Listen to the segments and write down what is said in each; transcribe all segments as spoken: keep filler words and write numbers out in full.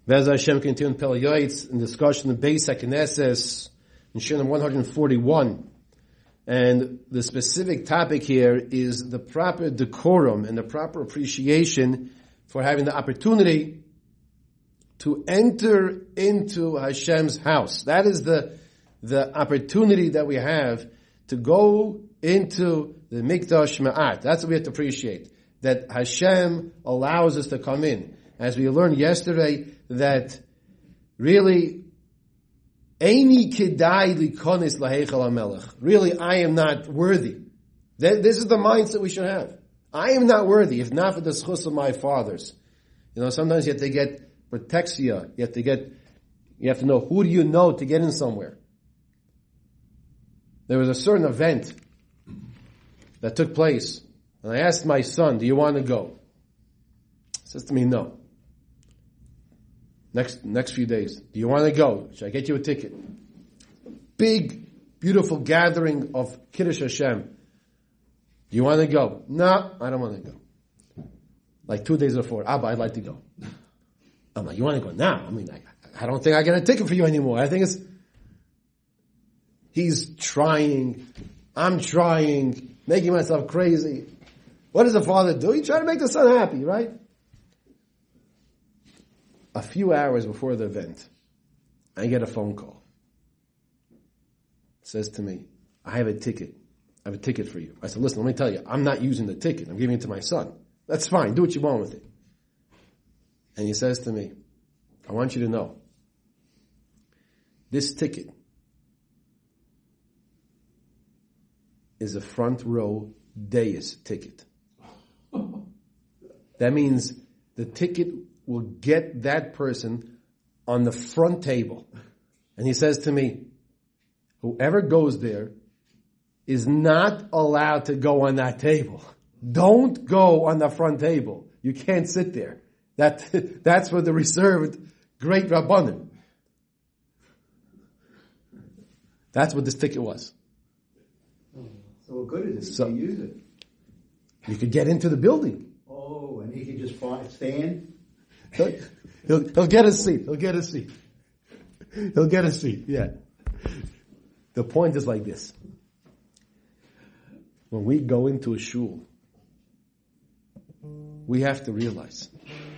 Vez Hashem continued Pele Yoetz in discussion of Beis HaKnesses in Shirim one forty-one. And the specific topic here is the proper decorum and the proper appreciation for having the opportunity to enter into Hashem's house. That is the, the opportunity that we have to go into the Mikdash Ma'at. That's what we have to appreciate. That Hashem allows us to come in. As we learned yesterday, that really, Eini Kedai Likonis Laheichal HaMelech. Really, I am not worthy. This is the mindset we should have. I am not worthy, if not for the schus of my fathers. You know, sometimes you have to get protexia. You have to get, you have to know who do you know to get in somewhere. There was a certain event that took place, and I asked my son, do you want to go? He says to me, no. Next, next few days, do you want to go? Should I get you a ticket? Big, beautiful gathering of Kiddush Hashem. Do you want to go? No, I don't want to go. Like two days before, Abba, I'd like to go. I'm like, you want to go now? I mean, I, I don't think I get a ticket for you anymore. I think it's, he's trying, I'm trying, making myself crazy. What does a father do? He tries to make the son happy, right? A few hours before the event, I get a phone call. It says to me, I have a ticket. I have a ticket for you. I said, listen, let me tell you, I'm not using the ticket. I'm giving it to my son. That's fine. Do what you want with it. And he says to me, I want you to know, this ticket is a front row dais ticket. That means the ticket will get that person on the front table. And he says to me, whoever goes there is not allowed to go on that table. Don't go on the front table. You can't sit there. That, that's for the reserved great Rabbanim. That's what this ticket was. So what good is it? So, you use it. You could get into the building. Oh, and he could just find, stand? He'll, he'll, he'll get a seat. He'll get a seat. He'll get a seat, yeah. The point is like this. When we go into a shul, we have to realize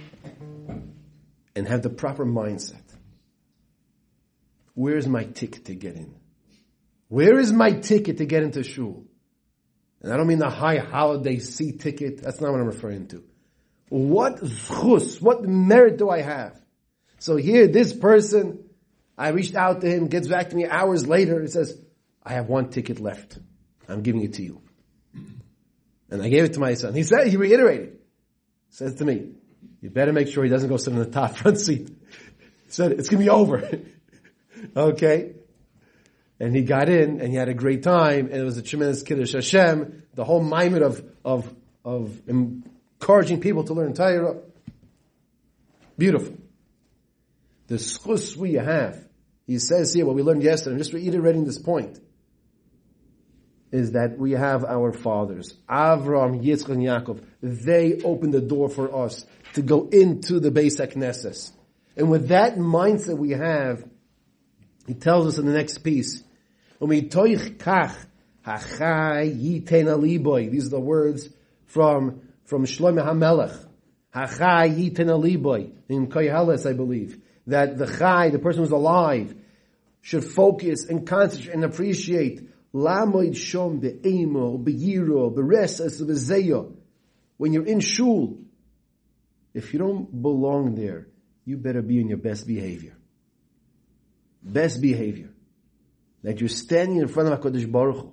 and have the proper mindset. Where's my ticket to get in? Where is my ticket to get into shul? And I don't mean the high holiday seat ticket. That's not what I'm referring to. What zchus, what merit do I have? So here, this person, I reached out to him, gets back to me hours later, he says, I have one ticket left. I'm giving it to you. And I gave it to my son. He said, he reiterated, he says to me, you better make sure he doesn't go sit in the top front seat. He said, it's going to be over. Okay? And he got in, and he had a great time, and it was a tremendous Kiddush Hashem, the whole mindset of, of, of encouraging people to learn Torah. Beautiful. The schus we have, he says here, what we learned yesterday, I'm just reiterating this point, is that we have our fathers, Avram, Yitzchak, and Yaakov. They opened the door for us to go into the Beis HaKnesses. And with that mindset we have, he tells us in the next piece, Umitoich kach hachai yiten aliboy. These are the words from, from Shlomo HaMelech. Hachai yiten aliboy. In Koheles, I believe. That the chai, the person who's alive, should focus and concentrate and appreciate lamoid shom be'emo, be'yiro, be'resas, be'zeyo. When you're in shul, if you don't belong there, you better be in your best behavior. Best behavior. That you're standing in front of HaKadosh Baruch Hu.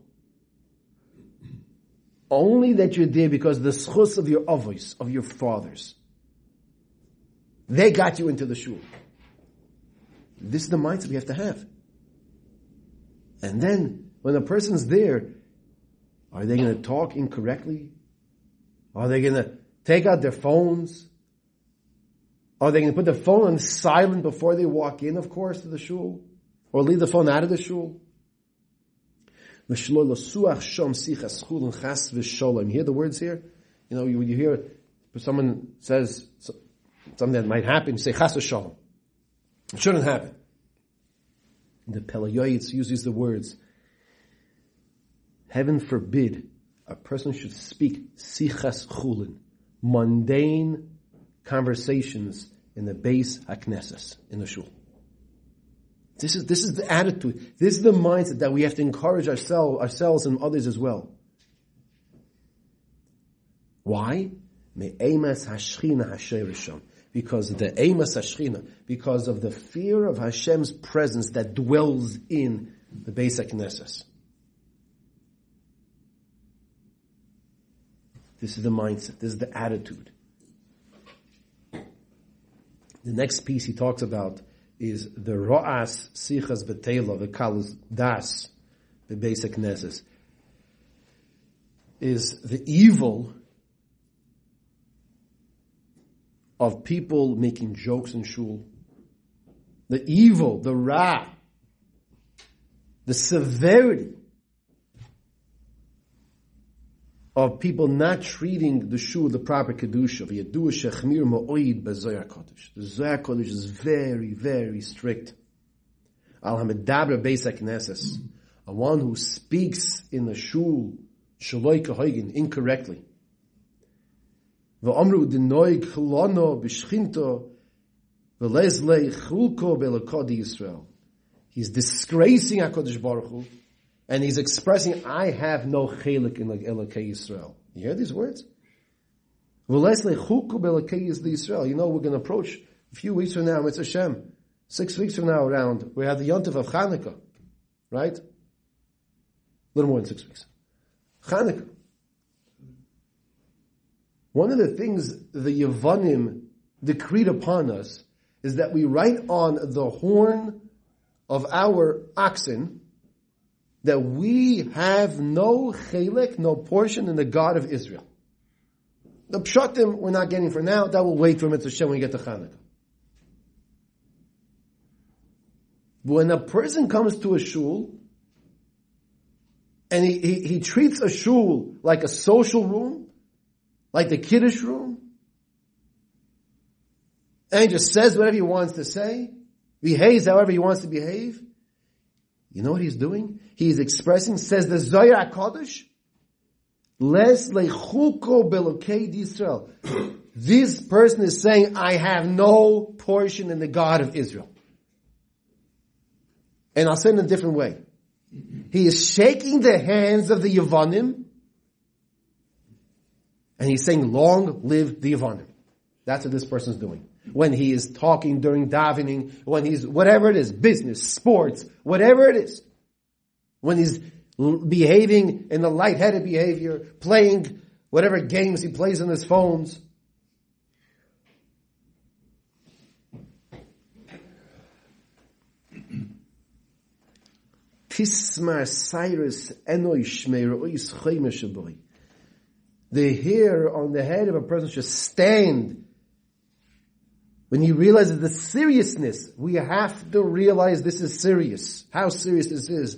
Only that you're there because the schus of your avos, of your fathers. They got you into the shul. This is the mindset we have to have. And then, when a person's there, are they going to talk incorrectly? Are they going to take out their phones? Are they going to put the phone on silent before they walk in, of course, to the shul? Or leave the phone out of the shul? You hear the words here? You know, when you hear someone says something that might happen, you say chas v'shalom. It shouldn't happen. The Pelayoyitz uses the words, heaven forbid a person should speak sichas chulin, mundane conversations in the Beis HaKnesses, in the shul. This is, this is the attitude. This is the mindset that we have to encourage ourselves, ourselves and others as well. Why? Me'emas hashchina hasheirisham. Because of the emas hashchina, because of the fear of Hashem's presence that dwells in the Beis HaKnesses. This is the mindset. This is the attitude. The next piece he talks about is the ro'as sichas betela v'kalus das the Beis HaKnesses. Is the evil of people making jokes in shul, the evil, the ra, the severity of people not treating the shul the proper kedusha. The Zohar Kodesh is very, very strict. Al hamedaber Beis HaKnesses, a one who speaks in the shul shaloi kahoigin, incorrectly. V'amru denoy chlono b'shchinto v'lezlei chulko belakodi Yisrael. He's disgracing HaKadosh Baruch Hu, and he's expressing, I have no chelik in Elokei Yisrael. You hear these words? V'lezlei chulko belakodi Yisrael. You know, we're going to approach a few weeks from now, Mitzvah Hashem, six weeks from now around, we have the Yontif of Chanukah, right? A little more than six weeks. Chanukah. One of the things the Yevanim decreed upon us is that we write on the horn of our oxen that we have no chelek, no portion in the God of Israel. The pshatim we're not getting for now, that will wait for Mitzvah Hashem when we get to Chanukah. When a person comes to a shul, and he, he, he treats a shul like a social room, like the kiddush room, and he just says whatever he wants to say, behaves however he wants to behave, you know what he's doing? He's expressing, says the Zohar HaKadosh, Les lechuko belokei Yisrael. This person is saying, I have no portion in the God of Israel. And I'll say it in a different way. He is shaking the hands of the Yevanim, and he's saying, long live the Yevanim. That's what this person is doing. When he is talking during davening, when he's, whatever it is, business, sports, whatever it is. When he's behaving in a lightheaded behavior, playing whatever games he plays on his phones. Tismar Cyrus Enoi Shmeir Ois Chaimeshaboy. The hair on the head of a person should stand. When he realizes the seriousness, we have to realize this is serious. How serious this is.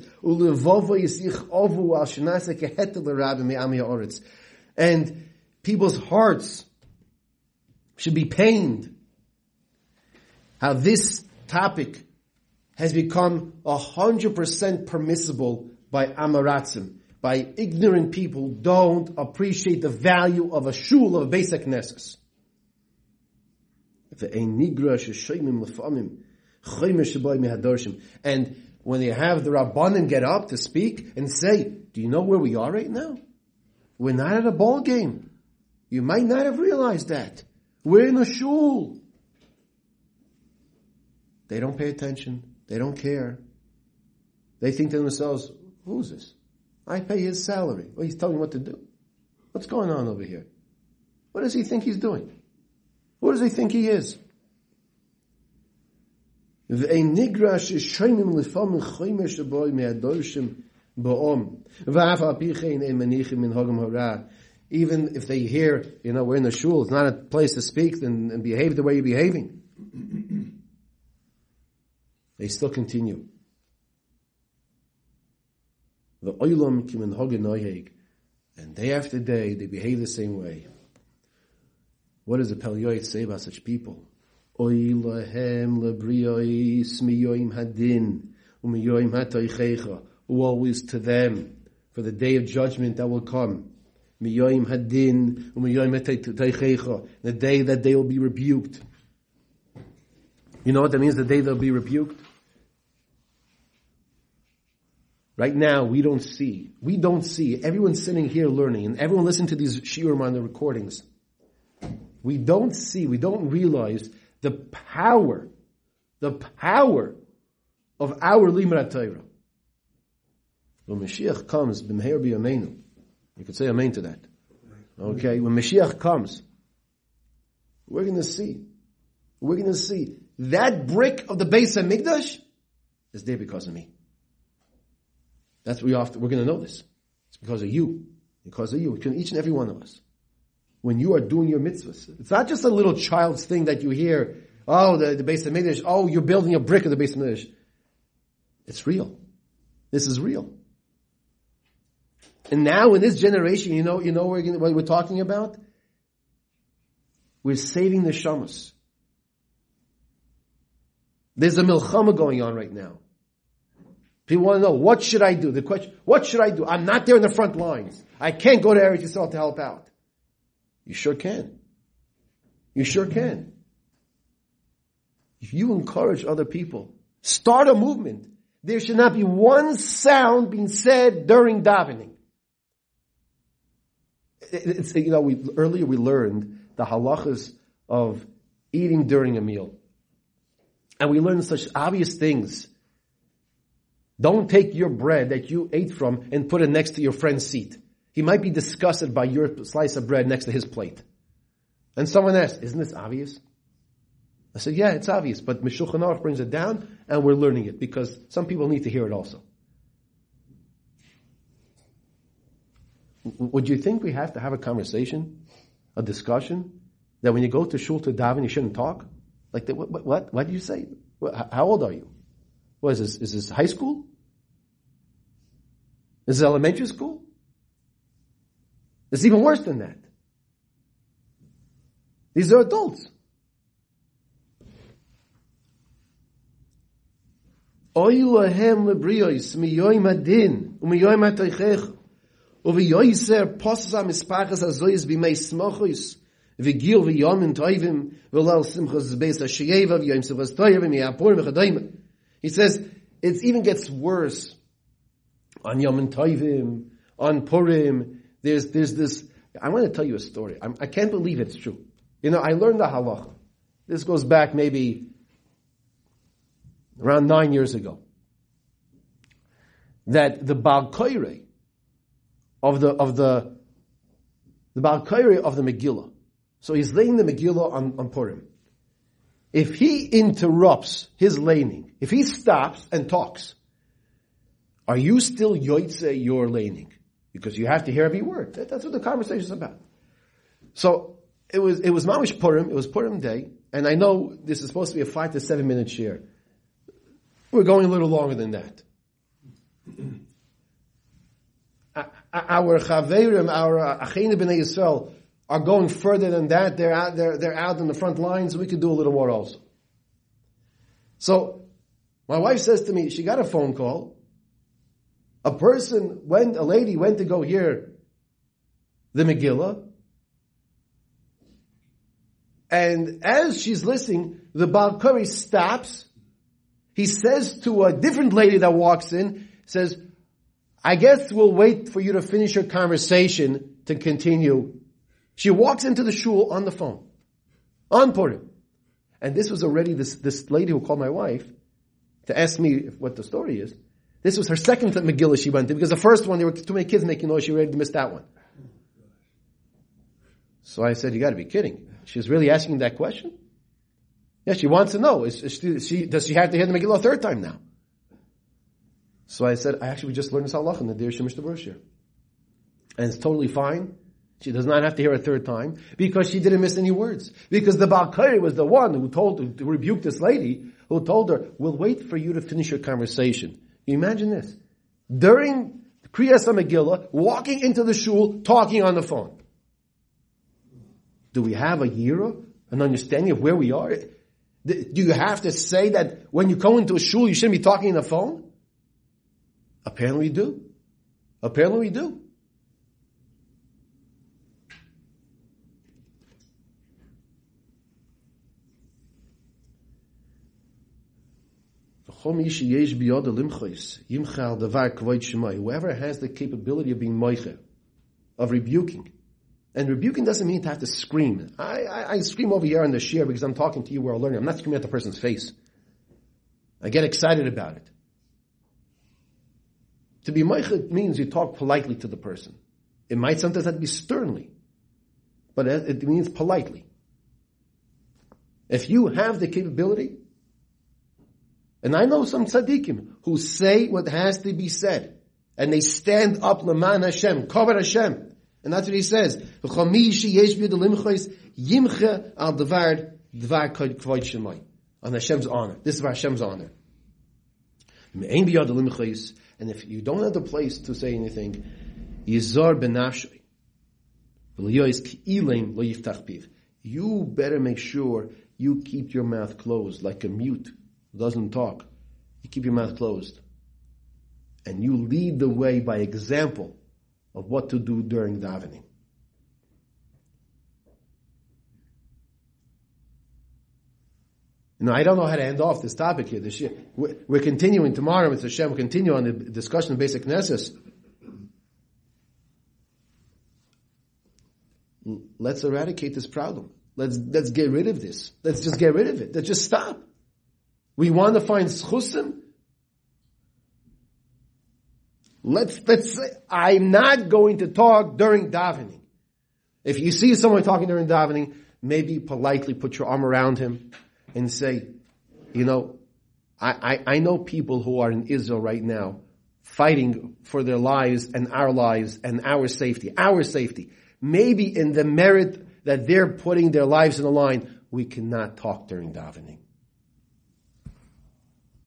And people's hearts should be pained. How this topic has become a hundred percent permissible by Amaratzim, by ignorant people who don't appreciate the value of a shul, of a Beis HaKnesses. And when they have the Rabbanim get up to speak and say, do you know where we are right now? We're not at a ball game. You might not have realized that. We're in a shul. They don't pay attention. They don't care. They think to themselves, who's this? I pay his salary. Well, he's telling me what to do. What's going on over here? What does he think he's doing? What does he think he is? Even if they hear, you know, we're in the shul, it's not a place to speak and, and behave the way you're behaving. They still continue. And day after day, they behave the same way. What does the Pelayoyit say about such people? Oy lahem lebriois miyoim hadin umiyoim hatoichecha. Woe is to them for the day of judgment that will come. Miyoim hadin umiyoim hatoichecha. The day that they will be rebuked. You know what that means? The day they'll be rebuked. Right now, we don't see. We don't see. Everyone sitting here learning, and everyone listening to these shiurim on the recordings. We don't see, we don't realize the power, the power of our Limud Torah. When Mashiach comes, b'meher b'yameinu, you could say amen to that. Okay, when Mashiach comes, we're going to see, we're going to see that brick of the Beis HaMikdash is there because of me. That's what we have to, we're going to know this. It's because of you, because of you, each and every one of us. When you are doing your mitzvahs. It's not just a little child's thing that you hear, oh, the, the Beis HaMikdash, oh, you're building a brick of the Beis HaMikdash. It's real. This is real. And now in this generation, you know, you know what we're, what we're talking about? We're saving the shamas. There's a milchama going on right now. People want to know, what should I do? The question, what should I do? I'm not there in the front lines. I can't go to Eretz Yisrael to help out. You sure can. You sure can. If you encourage other people, start a movement. There should not be one sound being said during davening. It's, you know, we, earlier we learned the halachas of eating during a meal. And we learned such obvious things. Don't take your bread that you ate from and put it next to your friend's seat. He might be disgusted by your slice of bread next to his plate. And someone asked, isn't this obvious? I said, yeah, it's obvious, but Shulchan Aruch brings it down and we're learning it because some people need to hear it also. Would you think we have to have a conversation, a discussion, that when you go to shul to daven, you shouldn't talk? Like, what, what, what, what did you say? How old are you? What is this? Is this high school? Is this elementary school? It's even worse than that. These are adults. Oy lahem lebriois miyoim adin umiyoim hatoichech uviyoiser posas hamispachas hazoyis b'mei smochos v'gil v'yomim toivim v'lal simchas beis hashiyeva v'yom simchas toivim v'yapurim v'chadayim. He says it even gets worse on Yom Tovim, on Purim. There's, there's this, I want to tell you a story. I'm, I can't believe it's true. You know, I learned the halacha. This goes back maybe around nine years ago. That the Baal Koirei of the, of the, the Baal Koirei of the Megillah. So he's laying the Megillah on, on Purim. If he interrupts his laning, if he stops and talks, are you still yoitze your laning? Because you have to hear every word. That's what the conversation is about. So it was it was Mamish Purim. It was Purim day, and I know this is supposed to be a five to seven minute share. We're going a little longer than that. Our chaverim, our Acheinu B'nai Yisrael, are going further than that. They're out. They're they're out in the front lines. We could do a little more also. So my wife says to me, she got a phone call. A person went, a lady went to go hear the Megillah, and as she's listening, the Baal Kori stops. He says to a different lady that walks in, says, I guess we'll wait for you to finish your conversation to continue. She walks into the shul on the phone, on Purim. And this was already this, this lady who called my wife to ask me what the story is. This was her second Megillah she went to, because the first one, there were too many kids making noise, she already missed that one. So I said, you gotta be kidding. She's really asking that question? Yeah, she wants to know. Is, is she, she, does she have to hear the Megillah a third time now? So I said, I actually just learned this halach in the Deir Shemish Tabushir. And it's totally fine. She does not have to hear a third time, because she didn't miss any words. Because the Baal Kari was the one who told, who rebuked this lady, who told her, we'll wait for you to finish your conversation. You imagine this. During Kriyas HaMegillah, walking into the shul, talking on the phone. Do we have a yira, an understanding of where we are? Do you have to say that when you go into a shul, you shouldn't be talking on the phone? Apparently we do. Apparently we do. Whoever has the capability of being moiche, of rebuking. And rebuking doesn't mean to have to scream. I, I, I scream over here on the shir because I'm talking to you, we're all learning. I'm not screaming at the person's face. I get excited about it. To be moiche means you talk politely to the person. It might sometimes have to be sternly, but it means politely. If you have the capability, and I know some tzaddikim who say what has to be said, and they stand up l'man Hashem, cover Hashem, and that's what he says. On Hashem's honor. This is for Hashem's honor. And if you don't have the place to say anything, you better make sure you keep your mouth closed, like a mute who doesn't talk. You keep your mouth closed. And you lead the way by example of what to do during davening. You know, I don't know how to end off this topic here this year. We're, we're continuing tomorrow with Hashem. We'll continue on the discussion of basic Knesset. Let's eradicate this problem. Let's let's get rid of this. Let's just get rid of it. Let's just stop. We want to find schusim. Let's let's say I'm not going to talk during davening. If you see someone talking during davening, maybe politely put your arm around him and say, you know, I, I, I know people who are in Israel right now fighting for their lives and our lives and our safety, our safety. Maybe in the merit that they're putting their lives on the line, we cannot talk during davening.